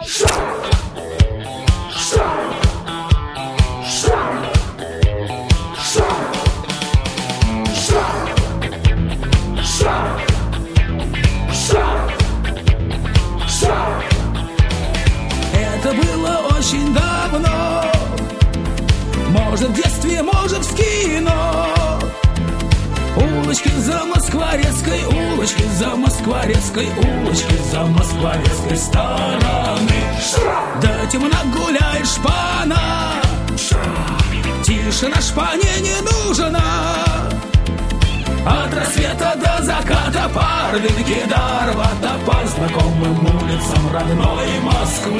Это было очень давно, может в детстве, может в кино. Улочки за Москворецкой, улочки за Москворецкой, улочки за Москворецкой стороны. Да темно гуляет шпана, тише на шпане не нужна. От рассвета до заката Парвинки до Арбата по знакомым улицам родной Москвы.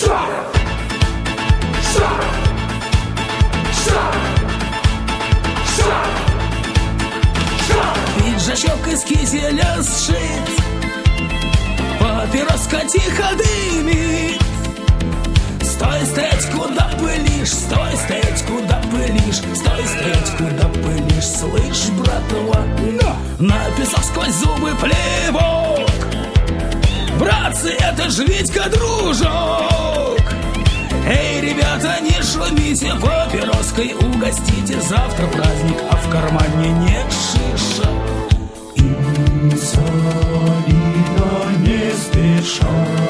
Пиджачок из кизеля сшит, папироска тихо дымит. Стой, стоять, куда пылишь, стой, стоять, куда пылишь, стой, стоять, куда пылишь. Слышь, братва, на песок сквозь зубы плевок. Братцы, это ж Витька, дружок. Эй, ребята, не шумите, папироской угостите. Завтра праздник, а в кармане нет шиша. Инсолидо не спеша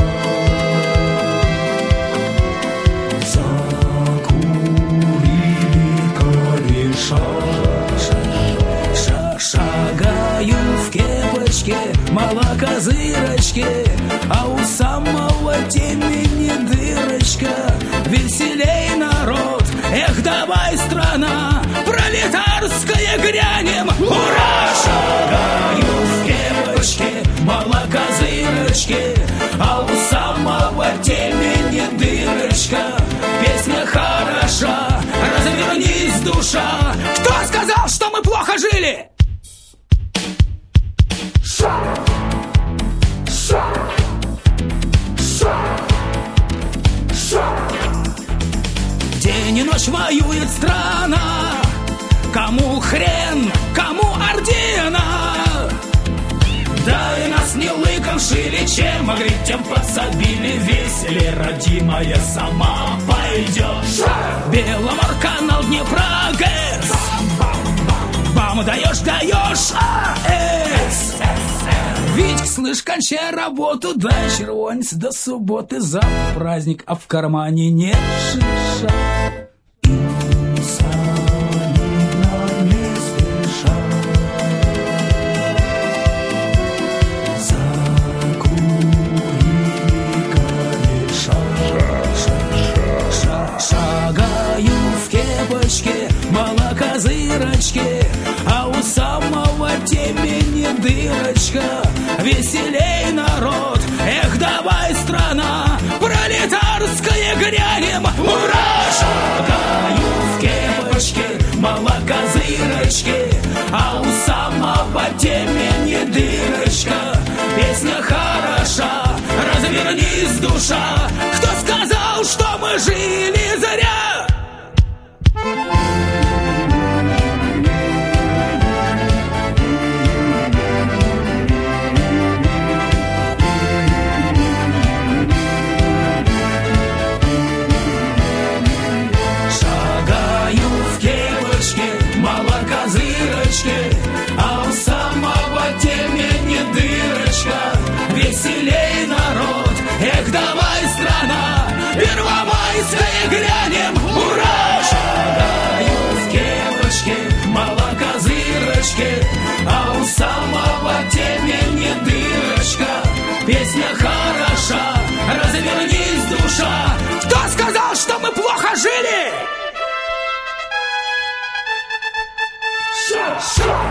шагаю в кепочке, молокозырочке, а у самого темени дырочка. Веселей, народ, эх, давай, страна пролетарская, грянем, ура! Шагаю в кепочке, молокозырочке, а у самого темени дырочка. Песня хороша, развернись, душа. Кто сказал, что мы плохо жили? День и ночь воюет страна. Кому хрен, кому ордена? Да и нас не лыком шили, чем могли, тем подсобили. Веселее, родимая, сама пойдешь. Беломорканал, Днепра, ГЭС. Бам, даешь, АЭС. Витьк, слышь, кончай работу, дай червонец до субботы. Завтра праздник, а в кармане нет шиша. Молокозырочки, а у самого темени дырочка. Веселей, народ, эх, давай, страна пролетарская, грянем, ура! Шагаю в кепочке, молокозырочки, а у самого темени дырочка. Песня хороша, развернись, душа. Кто сказал, что мы жили зря? А у самого темени дырочка. Веселей, народ, эх, давай, страна первомайская, грянем, ура! Шагаю в кепочке, молокозырочке, а у самого темени дырочка. Песня хороша, развернись, душа. Кто сказал, что мы плохо жили?